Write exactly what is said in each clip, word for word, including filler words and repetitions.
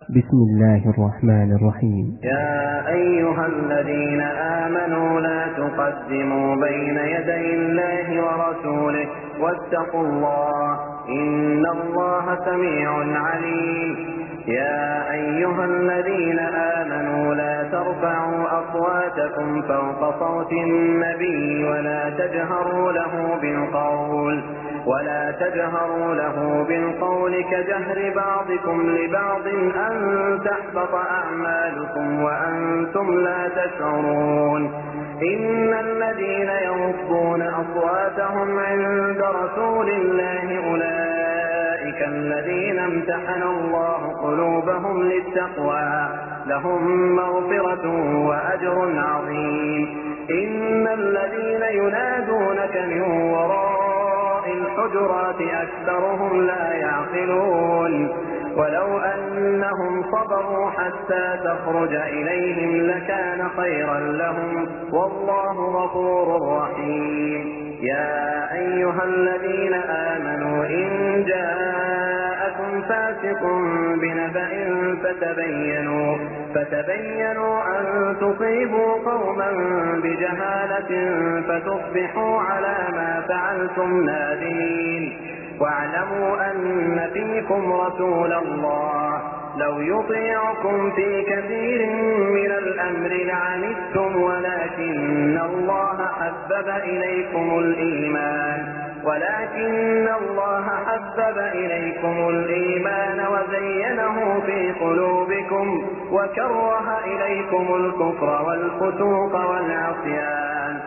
بسم الله الرحمن الرحيم. يا أيها الذين آمنوا لا تقدموا بين يدي الله ورسوله واتقوا الله إن الله سميع عليم. يا أيها الذين آمنوا لا ترفعوا أصواتكم فوق صوت النبي ولا تجهروا له بالقول ولا تجهروا له بالقول كجهر بعضكم لبعض أن تحبط أعمالكم وأنتم لا تشعرون. إن الذين يغضون أصواتهم عند رسول الله أولئك الذين امتحن الله قلوبهم للتقوى لهم مغفرة وأجر عظيم. إن الذين ينادونك من وراء الحجرات أكثرهم لا يعقلون. ولو أنهم صبروا حتى تخرج إليهم لكان خيرا لهم والله غفور رحيم. يا أيها الذين آمنوا إن جاءكم فاسق بنبأ فتبينوا فتبينوا أن تصيبوا قوما بجهالة فتصبحوا على ما فعلتم نادمين. واعلموا أن فيكم رسول الله لو يطيعكم في كثير من الأمر لعنتم ولكن الله حبب إليكم الإيمان ولكن الله حبب إليكم الإيمان وزينه في قلوبكم وكره إليكم الكفر والفسوق والعصيان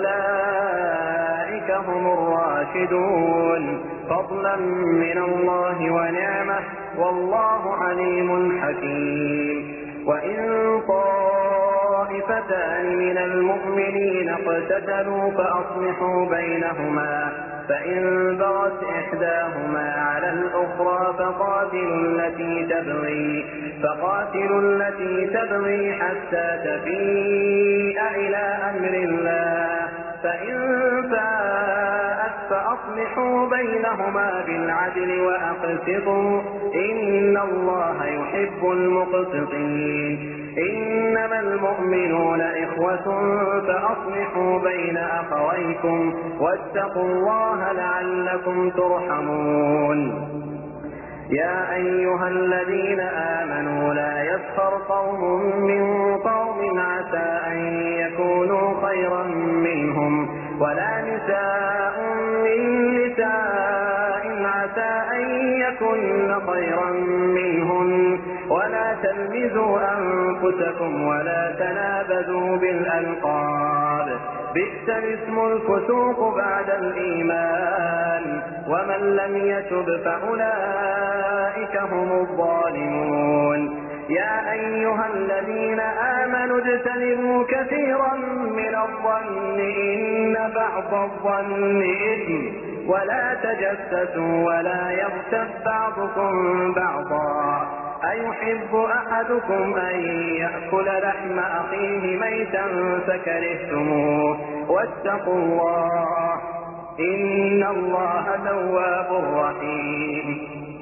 أولئك هم الراشدون فضلا من الله ونعمة والله عليم حكيم. وإن طائفتان من المؤمنين اقتتلوا فأصلحوا بينهما فإن بغت إحداهما على الأخرى فقاتلوا التي تبغي فقاتلوا التي تبغي حتى تفيء إلى أمر الله فإن فاءت فأصلحوا بينهما بالعدل وأقسطوا إن الله يحب المقسطين. إنما المؤمنون إخوة فأصلحوا بين أخويكم واتقوا الله لعلكم ترحمون. يا أيها الذين آمنوا لا يسخر قوم من قوم عسى أن يكونوا خيرا منهم ولا نساء من نساء عسى أن يكن خيرا منهن ولا تلمزوا أنفسكم ولا تنابذوا بالألقاب بئس الاسم الفسوق بعد الإيمان ومن لم يتب فأولئك هم الظالمون. يا أيها الذين آمنوا اجتنبوا كثيرا من الظن إن بعض الظن إثم ولا تجسسوا ولا يغتب بعضكم بعضا أيحب أحدكم أن يأكل لحم أخيه ميتا فكرهتموه واتقوا الله إن الله تواب رحيم.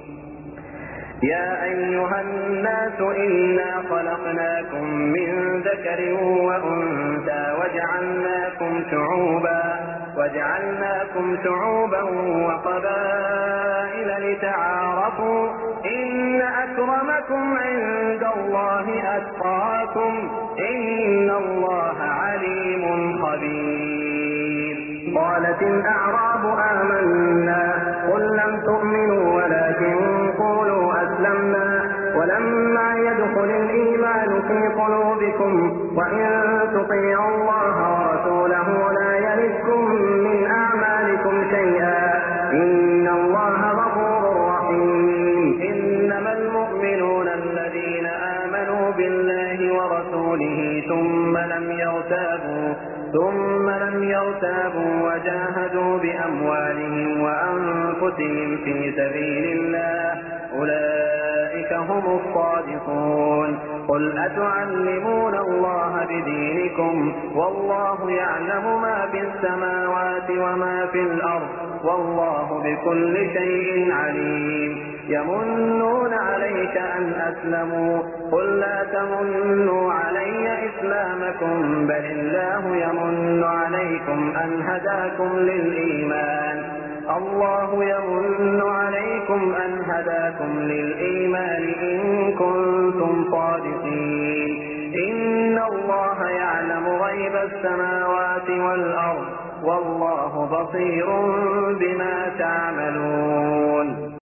يا أيها الناس إنا خلقناكم من ذكر وأنثى وجعلناكم شعوبا وجعلناكم شعوبا وقبائل لتعارفوا إن أكرمكم عند الله أتقاكم إن الله عليم خبير. قالت الأعراب آمنا قل لم تؤمنوا ولكن قولوا أسلمنا ولما يدخل الإيمان في قلوبكم وإن تطيعوا الله ورسوله لا يلدكم من أعمالكم شيئا إن الله غفور رحيم. إنما المؤمنون الذين آمنوا بالله ورسوله ثم لم يرتابوا ثم لم يرتابوا وجاهدوا بأموالهم وأنفسهم في سبيل الله أولئك هم الصادقون. تعلمون قل أتعلمون الله بدينكم والله يعلم ما في السماوات وما في الأرض والله بكل شيء عليم يمنون عليك أن أسلموا قل لا تمنوا علي إسلامكم بل الله يمن عليكم أن هداكم للإيمان الله يمن عليكم أن هداكم للإيمان إن كنتم صادقين إن الله يعلم غيب السماوات والأرض والله بصير بما تعملون.